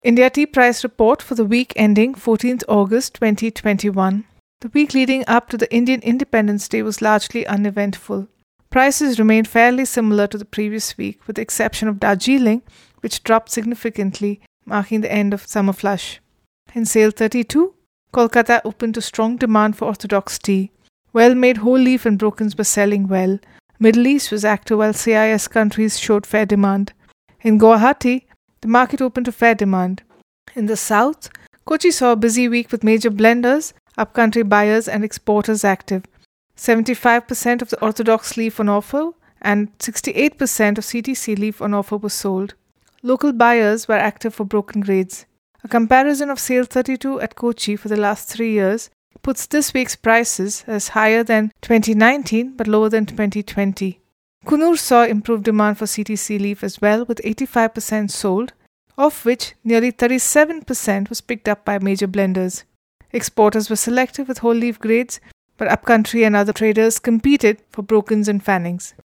India Tea Price Report for the week ending 14th August 2021. The week leading up to the Indian Independence Day was largely uneventful. Prices remained fairly similar to the previous week, with the exception of Darjeeling, which dropped significantly, marking the end of summer flush. In Sale 32, Kolkata opened to strong demand for orthodox tea. Well-made whole leaf and brokens were selling well. Middle East was active while CIS countries showed fair demand. In Guwahati, the market opened to fair demand. In the south, Kochi saw a busy week with major blenders, upcountry buyers and exporters active. 75% of the orthodox leaf on offer and 68% of CTC leaf on offer was sold. Local buyers were active for broken grades. A comparison of Sale 32 at Kochi for the last 3 years puts this week's prices as higher than 2019 but lower than 2020. Coonoor saw improved demand for CTC leaf as well, with 85% sold, of which nearly 37% was picked up by major blenders. Exporters were selective with whole leaf grades, but upcountry and other traders competed for brokens and fannings.